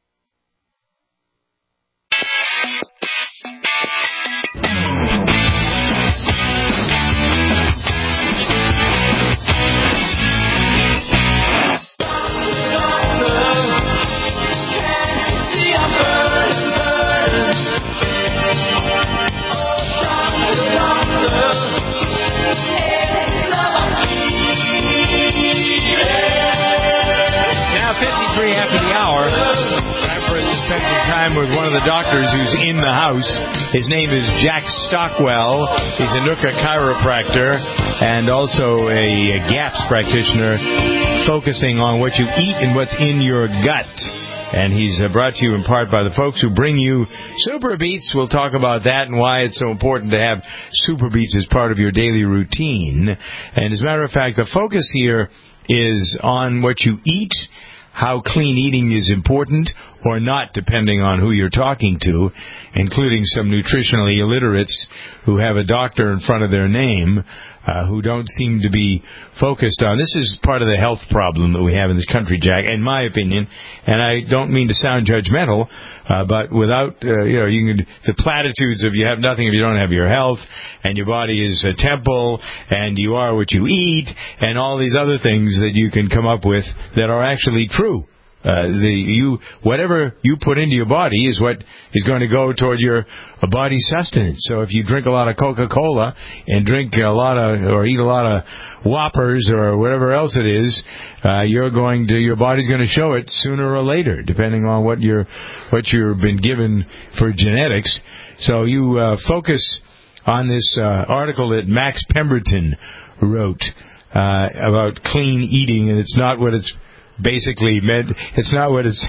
fifty-three after the hour. Time for us to spend some time with one of the doctors who's in the house. His name is Jack Stockwell. He's a Nuka chiropractor and also a, a GAPS practitioner focusing on what you eat and what's in your gut. And he's uh, brought to you in part by the folks who bring you Super Beets. We'll talk about that and why it's so important to have Super Beets as part of your daily routine. And as a matter of fact, the focus here is on what you eat, how clean eating is important or not, depending on who you're talking to, including some nutritionally illiterates who have a doctor in front of their name uh, who don't seem to be focused on. This is part of the health problem that we have in this country, Jack, in my opinion, and I don't mean to sound judgmental, uh, but without, uh, you know, you can, the platitudes of you have nothing if you don't have your health, and your body is a temple, and you are what you eat, and all these other things that you can come up with that are actually true. Uh, the you whatever you put into your body is what is going to go toward your uh, body sustenance. So if you drink a lot of Coca-Cola and drink a lot of or eat a lot of Whoppers or whatever else it is, uh, you're going to your body's going to show it sooner or later, depending on what you're what you've been given for genetics. So you uh, focus on this uh, article that Max Pemberton wrote uh, about clean eating, and it's not what it's basically meant. It's not what it's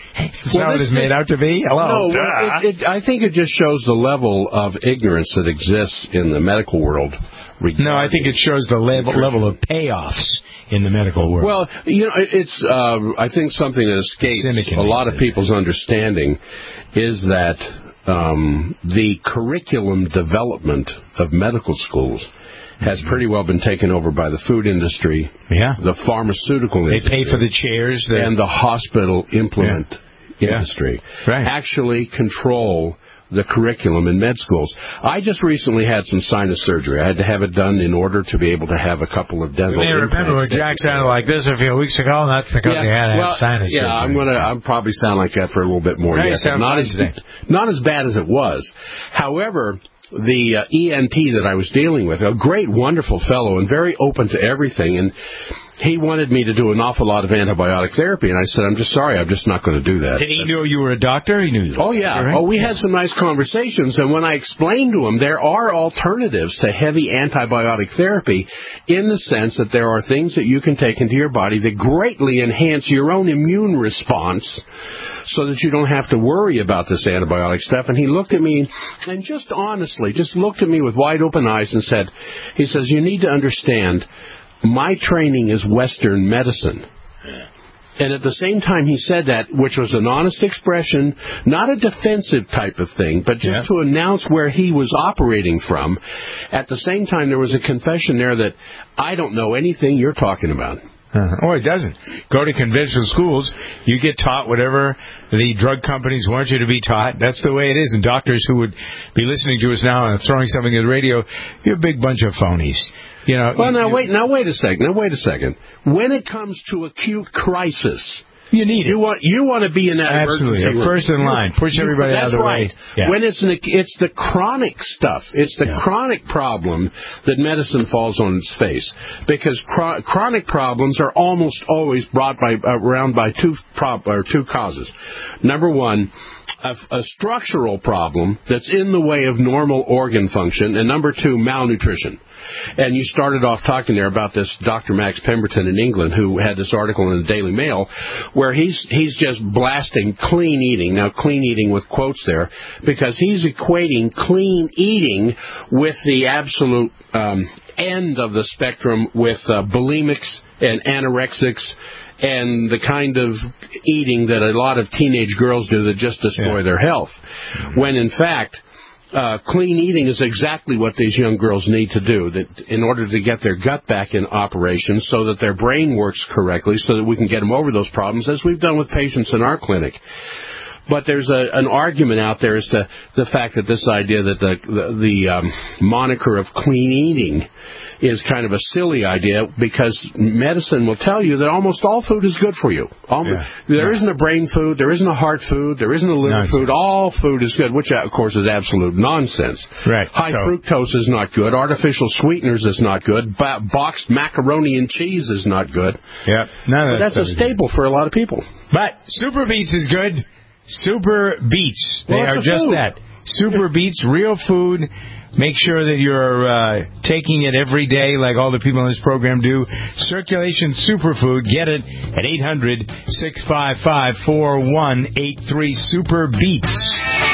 Is that what it's made out to be? Hello. No, it, it, I think it just shows the level of ignorance that exists in the medical world. No, I think it shows the level, level of payoffs in the medical world. Well, you know, it's uh, I think something that escapes a lot of people's understanding is that um, the curriculum development of medical schools has pretty well been taken over by the food industry, yeah, the pharmaceutical they industry. They pay for the chairs. That... And the hospital implement yeah. industry yeah. right. actually control the curriculum in med schools. I just recently had some sinus surgery. I had to have it done in order to be able to have a couple of dental you may remember when Jack sounded like this a few weeks ago, and that's because yeah, he had well, sinus yeah, surgery. I'm gonna I'm probably sound like that for a little bit more yeah, yet. Not as, not as bad as it was. However, the uh, E N T that I was dealing with, a great, wonderful fellow and very open to everything, and he wanted me to do an awful lot of antibiotic therapy, and I said, I'm just sorry, I'm just not going to do that. Did he know you were a doctor? He knew you were Oh, yeah. right? Oh, we had some nice conversations, and when I explained to him there are alternatives to heavy antibiotic therapy in the sense that there are things that you can take into your body that greatly enhance your own immune response so that you don't have to worry about this antibiotic stuff. And he looked at me and just honestly, just looked at me with wide open eyes and said, he says, you need to understand, my training is Western medicine. And at the same time he said that, which was an honest expression, not a defensive type of thing, but just yeah. to announce where he was operating from, at the same time there was a confession there that I don't know anything you're talking about. Uh-huh. Oh, it doesn't. Go to conventional schools, you get taught whatever the drug companies want you to be taught. That's the way it is. And doctors who would be listening to us now and throwing something at the radio, you're a big bunch of phonies. You know. Well, now you, wait. Now wait a second. Now wait a second. When it comes to acute crisis, you need it. You want you want to be in that absolutely emergency room. First in line. Push you, everybody out of the right. way. Yeah. When it's an, it's the chronic stuff. It's the yeah. chronic problem that medicine falls on its face, because chro- chronic problems are almost always brought by around by two prob- or two causes. Number one, A, a structural problem that's in the way of normal organ function, and number two, malnutrition. And you started off talking there about this Doctor Max Pemberton in England, who had this article in the Daily Mail where he's he's just blasting clean eating. Now, clean eating with quotes there, because he's equating clean eating with the absolute um, end of the spectrum with uh, bulimics and anorexics and the kind of eating that a lot of teenage girls do that just destroy yeah. their health. When, in fact, uh, clean eating is exactly what these young girls need to do that in order to get their gut back in operation so that their brain works correctly, so that we can get them over those problems, as we've done with patients in our clinic. But there's a, an argument out there as to the fact that this idea that the, the, the um, moniker of clean eating is kind of a silly idea, because medicine will tell you that almost all food is good for you. Almost, yeah. There yeah. isn't a brain food, there isn't a heart food, there isn't a liver nonsense. food. All food is good, which, of course, is absolute nonsense. Right. High so. fructose is not good. Artificial sweeteners is not good. Ba- boxed macaroni and cheese is not good. Yeah, none of that that's a staple good. for a lot of people. But Super Beets is good. Super Beets. They well, are just food. that. Super Beets, real food. Make sure that you're uh, taking it every day like all the people in this program do. Circulation Superfood. Get it at eight hundred, six five five, four one eight three. Super Beets.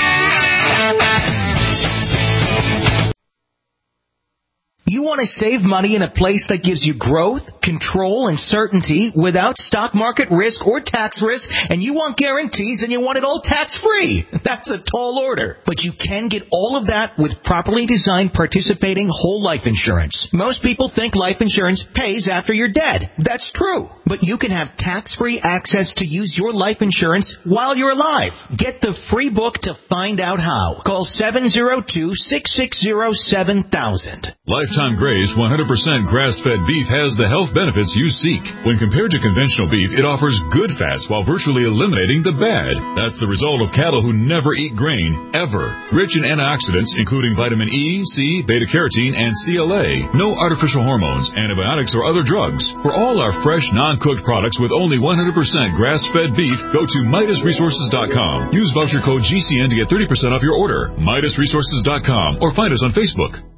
You want to save money in a place that gives you growth, control, and certainty without stock market risk or tax risk, and you want guarantees and you want it all tax-free. That's a tall order. But you can get all of that with properly designed participating whole life insurance. Most people think life insurance pays after you're dead. That's true. But you can have tax-free access to use your life insurance while you're alive. Get the free book to find out how. Call seven zero two, six six zero, seven thousand. Lifetime Graze one hundred percent grass-fed beef has the health benefits you seek. When compared to conventional beef, it offers good fats while virtually eliminating the bad. That's the result of cattle who never eat grain, ever. Rich in antioxidants, including vitamin E, C, beta-carotene, and C L A. No artificial hormones, antibiotics, or other drugs. For all our fresh, non-cooked products with only one hundred percent grass-fed beef, go to Midas Resources dot com. Use voucher code G C N to get thirty percent off your order. Midas Resources dot com, or find us on Facebook.